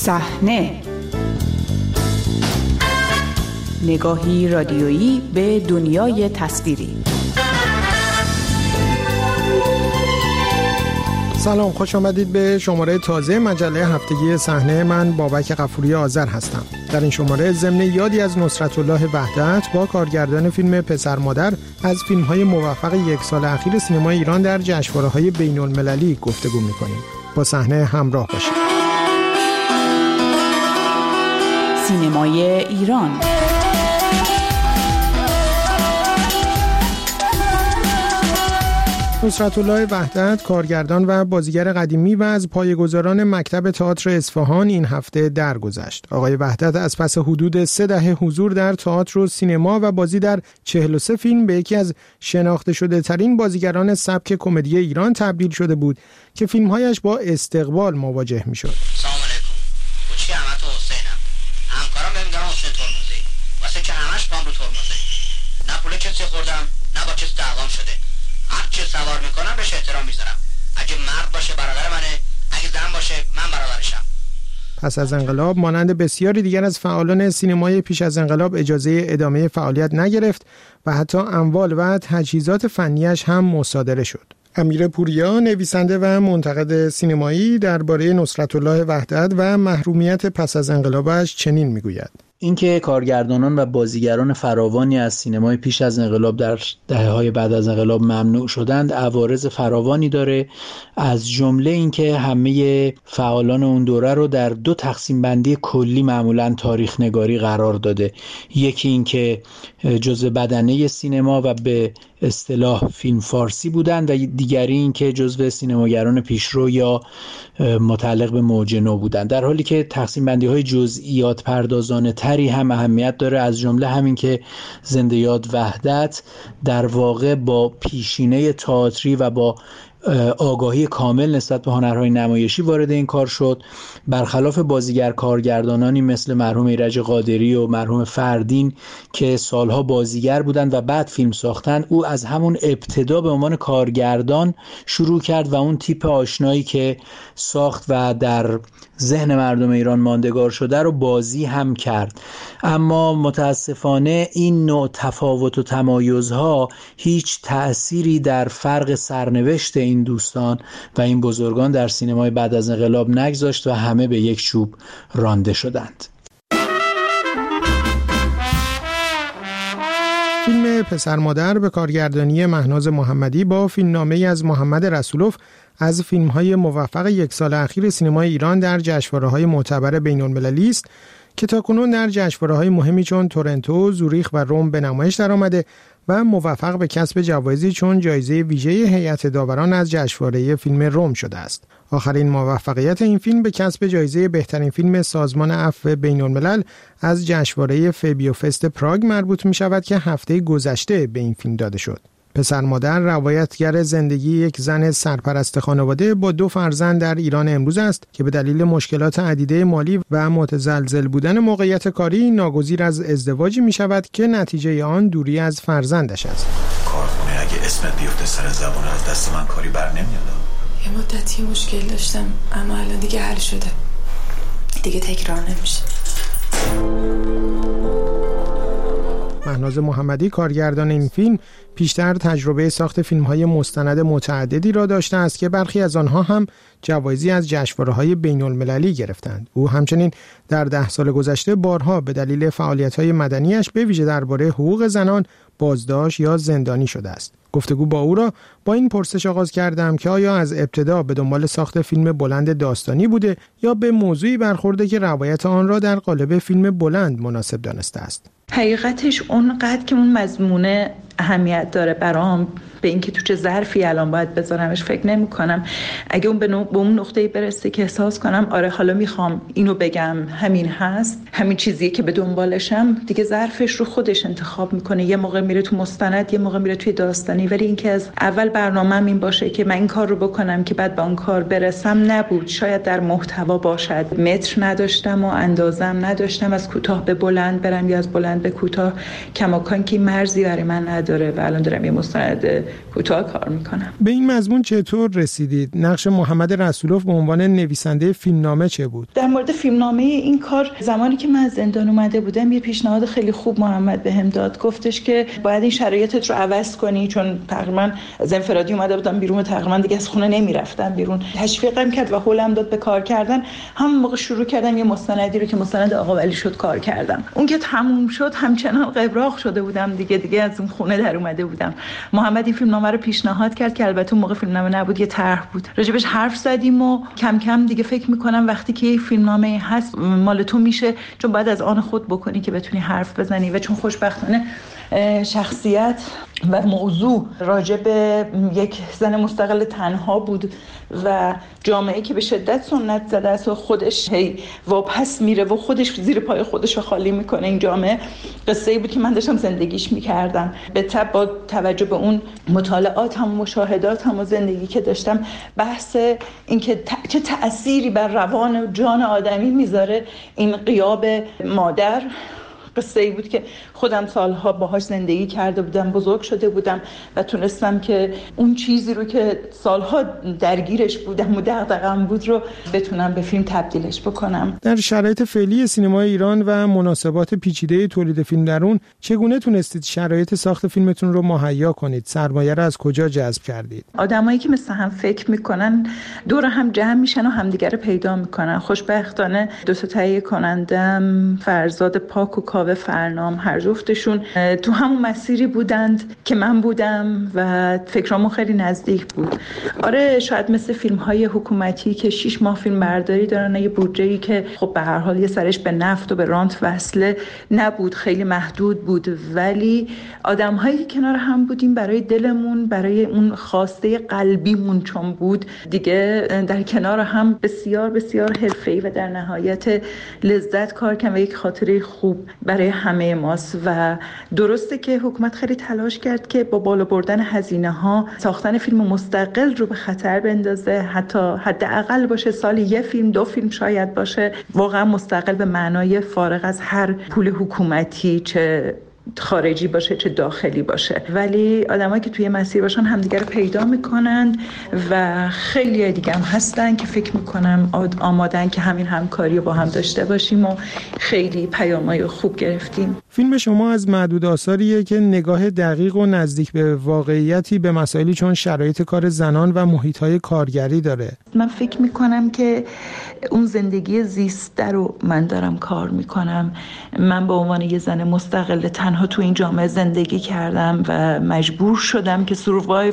صحنه، نگاهی رادیویی به دنیای تصویری. سلام، خوش آمدید به شماره تازه مجله هفتگی صحنه. من بابک غفوری آذر هستم. در این شماره ضمن یادی از نصرت الله وحدت با کارگردان فیلم پسر مادر از فیلم‌های موفق یک سال اخیر سینمای ایران در جشنواره‌های بین‌المللی گفتگو می‌کنیم. با صحنه همراه باشید. سینمای ایران. نصرت الله وحدت، کارگردان و بازیگر قدیمی و از پایه‌گذاران مکتب تئاتر اصفهان، این هفته درگذشت. آقای وحدت از پس حدود 3 دهه حضور در تئاتر و سینما و بازی در 43 فیلم به یکی از شناخته شده ترین بازیگران سبک کمدی ایران تبدیل شده بود که فیلم‌هایش با استقبال مواجه می‌شد. سلام علیکم. کوچی احمد و حسینم. همکارم بهم میگن حسین ترمزی. واسه که همش پام رو ترمزه. نه پول کسی خوردم، نه با کسی دعوام شده. هر چی سوار میکنم بهش احترام میذارم. اگه مرد باشه برادر منه، اگه زن باشه من برادرشم. پس از انقلاب مانند بسیاری دیگر از فعالان سینمای پیش از انقلاب اجازه ادامه فعالیت نگرفت و حتی اموال و تجهیزات فنیش هم مصادره شد. امیر پوریا، نویسنده و منتقد سینمایی، درباره نصرت الله وحدت و محرومیت پس از انقلابش چنین میگوید: اینکه کارگردانان و بازیگران فراوانی از سینمای پیش از انقلاب در دهه‌های بعد از انقلاب ممنوع شدند عوارض فراوانی داره، از جمله اینکه همه فعالان اون دوره رو در 2 تقسیم بندی کلی معمولاً تاریخ نگاری قرار داده. یکی اینکه جزء بدنه سینما و به اصطلاح فیلم فارسی بودند و دیگری اینکه جزء سینماگران پیشرو یا متعلق به موج نو بودند، در حالی که تقسیم بندی های جزئیات پردازانه تری هم اهمیت داره، از جمله همین که زنده یاد وحدت در واقع با پیشینه تئاتری و با آگاهی کامل نسبت به هنرهای نمایشی وارد این کار شد، برخلاف بازیگر کارگردانانی مثل مرحوم ایرج قادری و مرحوم فردین که سالها بازیگر بودند و بعد فیلم ساختند. او از همون ابتدا به عنوان کارگردان شروع کرد و اون تیپ آشنایی که ساخت و در ذهن مردم ایران ماندگار شده رو بازی هم کرد. اما متاسفانه این نوع تفاوت و تمایزها هیچ تأثیری در فرق سرنوشت این دوستان و این بزرگان در سینمای بعد از انقلاب نگذاشت و همه به یک چوب رانده شدند. فیلم پسر مادر به کارگردانی مهناز محمدی با فیلمنامه‌ای از محمد رسولوف از فیلم‌های موفق یک سال اخیر سینمای ایران در جشنواره‌های معتبر بین‌المللی است که تاکنون در جشنواره‌های مهمی چون تورنتو، زوریخ و روم به نمایش درآمده و موفق به کسب جوایزی چون جایزه ویژه هیئت داوران از جشنواره فیلم روم شده است. آخرین موفقیت این فیلم به کسب جایزه بهترین فیلم سازمان عفو بین‌الملل از جشنواره فیبیو فست پراگ مربوط می شود که هفته گذشته به این فیلم داده شد. پسر مادر روایتگر زندگی یک زن سرپرست خانواده با 2 فرزند در ایران امروز است که به دلیل مشکلات عدیده مالی و متزلزل بودن موقعیت کاری ناگزیر از ازدواجی می شود که نتیجه آن دوری از فرزندش است. کارخونه اگه اسمت بیفته سر زبان از دست من کاری بر نمیاد. یه مدتی مشکل داشتم اما الان دیگه حل شده، دیگه تکرار نمیشه. مهناز محمدی، کارگردان این فیلم، پیشتر تجربه ساخت فیلم‌های مستند متعددی را داشته است که برخی از آنها هم جوایزی از جشنواره‌های بین‌المللی گرفتند. او همچنین در 10 سال گذشته بارها به دلیل فعالیت‌های مدنیش به ویژه درباره حقوق زنان بازداشت یا زندانی شده است. گفتگو با او را با این پرسش آغاز کردم که آیا از ابتدا به دنبال ساخت فیلم بلند داستانی بوده یا به موضوعی برخورده که روایت آن را در قالب فیلم بلند مناسب دانسته است. حقیقتش اونقدر که اون مضمونه اهمیت داره برام، به اینکه تو چه ظرفی الان باید بذارمش فکر نمی‌کنم. اگه اون به اون نقطه‌ای برسه که احساس کنم آره حالا میخوام اینو بگم، همین هست، همین چیزیه که به دنبالشم، دیگه ظرفش رو خودش انتخاب میکنه. یه موقع میره تو مستند، یه موقع میره توی داستانی، ولی اینکه از اول برنامه‌م این باشه که من این کار رو بکنم که بعد به اون کار برسم نبود. شاید در محتوا باشد. متر نداشتم و اندازم نداشتم از کوتاه به بلند برم یا از بلند به کوتاه، کماکان که مرزی برای من نداره. و الان دارم یه مستند کوتاه کار میکنم. به این مضمون چطور رسیدید؟ نقش محمد رسولوف به عنوان نویسنده فیلمنامه چه بود؟ در مورد فیلمنامه این کار، زمانی که من از زندان اومده بودم یه پیشنهاد خیلی خوب محمد بهم داد. گفتش که باید این شرایطت رو عوض کنی، چون تقریبا از انفرادی اومده بودم بیرون، تقریبا دیگه از خونه نمیرفتم بیرون. تشویقم کرد و حولم داد به کار کردن. همون موقع شروع کردم یه مستندی رو که مستند آقا ولی شد کار کردم. اون که تموم شد همچنان قبراق شده بودم دیگه از اون خونه در اومده بودم. محمد این فیلمنامه رو پیشنهاد کرد که البته اون موقع فیلمنامه نبود، یه طرح بود. راجبش حرف زدیم و کم کم دیگه فکر می‌کنم وقتی که یه فیلمنامه هست مال تو میشه، چون باید از آن خود بکنی که بتونی حرف بزنی. و چون خوشبختانه شخصیت و موضوع راجع به یک زن مستقل تنها بود و جامعه که به شدت سنت زده است و خودش هی واپس میره و خودش زیر پای خودش رو خالی میکنه. این جامعه قصه‌ای بود که من داشتم زندگیش میکردم. به تبع با توجه به اون مطالعات هم و مشاهدات هم و زندگی که داشتم، بحث این که چه تأثیری بر روان و جان آدمی میذاره این غیاب مادر، قصه‌ای بود که خودم سالها باهاش زندگی کرده بودم، بزرگ شده بودم و تونستم که اون چیزی رو که سالها درگیرش بودم و دغدغه‌ام بود رو بتونم به فیلم تبدیلش بکنم. در شرایط فعلی سینمای ایران و مناسبات پیچیده تولید فیلم در اون، چگونه تونستید شرایط ساخت فیلمتون رو مهیا کنید؟ سرمایه رو از کجا جذب کردید؟ آدمایی که مثل هم فکر میکنن دور هم جمع میشن و همدیگه رو پیدا میکنن. خوشبختانه دو تا تهیه کنندم، فرزاد پاک و کاوه فرنام، هر جفتشون تو همون مسیری بودند که من بودم و فکرامون خیلی نزدیک بود. آره شاید مثل فیلم‌های حکومتی که 6 ماه فیلم برداری دارن، یه بودجه‌ای که خب به هر حال یه سرش به نفت و به رانت وصله نبود، خیلی محدود بود، ولی آدم‌هایی که کنار هم بودیم برای دلمون، برای اون خواسته قلبیمون چون بود دیگه، در کنار هم بسیار بسیار حرفه‌ای و در نهایت لذت کار کردن و یک خاطره خوب برای همه ماست. و درسته که حکومت خیلی تلاش کرد که با بالا بردن هزینه‌ها ساختن فیلم مستقل رو به خطر بندازه، حتی حداقل باشه سالی یه فیلم 2 فیلم شاید باشه، واقعا مستقل به معنای فارغ از هر پول حکومتی، چه خارجی باشه چه داخلی باشه. ولی آدمایی که توی مسیر باشن همدیگه رو پیدا میکنن و خیلی دیگه هم هستن که فکر میکنم آمادن که همین همکاری رو با هم داشته باشیم و خیلی پیامای خوب گرفتیم. فیلم شما از معدود آثاریه که نگاه دقیق و نزدیک به واقعیتی به مسائلی چون شرایط کار زنان و محیط‌های کارگری داره. من فکر میکنم که اون زندگی زیسته رو من دارم کار میکنم. من به عنوان یه زن مستقل تنها تو این جامعه زندگی کردم و مجبور شدم که سروایو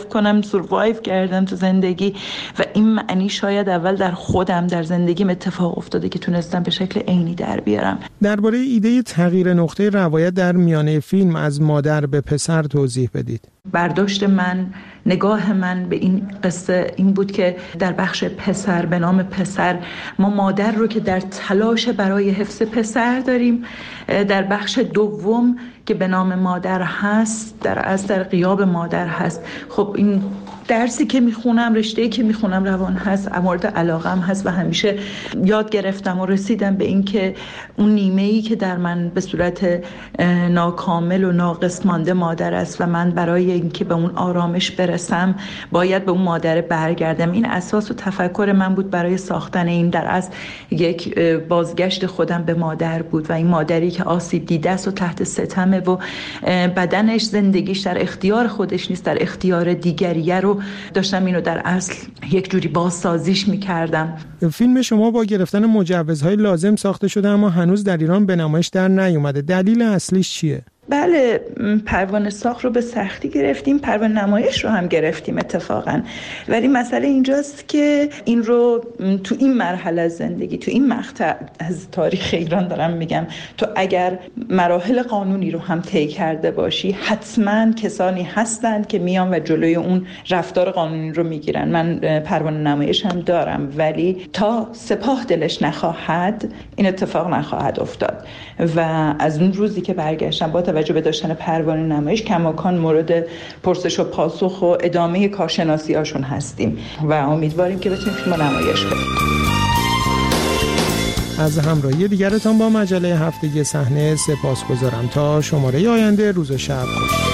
کردم تو زندگی و این معنی شاید اول در خودم، در زندگیم اتفاق افتاده که تونستم به شکل عینی در بیارم. درباره ایده تغییر نقطه روایت در میانه فیلم از مادر به پسر توضیح بدید. برداشت من، نگاه من به این قصه این بود که در بخش پسر، به نام پسر، ما مادر رو که در تلاش برای حفظ پسر داریم، در بخش دوم که به نام مادر هست در غیاب مادر هست. خب این درسی که میخونم، رشته‌ای که میخونم روان هست، مورد علاقم هست و همیشه یاد گرفتم و رسیدم به این که اون نیمه‌ای که در من به صورت ناکامل و ناقص مانده مادر است و من برای اینکه به اون آرامش برسم باید به اون مادر برگردم. این اساس و تفکر من بود برای ساختن این. در اصل یک بازگشت خودم به مادر بود و این مادری که آسیب دیده است و تحت ستمه و بدنش، زندگیش در اختیار خودش نیست، در اختیار دیگریه رو داشتم اینو در اصل یک جوری بازسازیش میکردم. فیلم شما با گرفتن مجوزهای لازم ساخته شده اما هنوز در ایران به نمایش در نیومده. دلیل اصلیش چیه؟ بله، پروانه ساخت رو به سختی گرفتیم، پروانه نمایش رو هم گرفتیم اتفاقا، ولی مسئله اینجاست که این رو تو این مرحله از زندگی، تو این مقطع از تاریخ ایران دارم میگم، تو اگر مراحل قانونی رو هم طی کرده باشی حتما کسانی هستند که میان و جلوی اون رفتار قانونی رو میگیرن. من پروانه نمایش هم دارم، ولی تا سپاه دلش نخواهد این اتفاق نخواهد افتاد و از اون روزی که برگشتم با توجه به داشتن پروانه نمایش کماکان مورد پرسش و پاسخ و ادامه کارشناسی هاشون هستیم و امیدواریم که بتونیم فیلم نمایش کنیم. از همراهی دیگرتان با مجله هفتگی صحنه سپاسگزارم. تا شماره آینده، روز و شب خوش.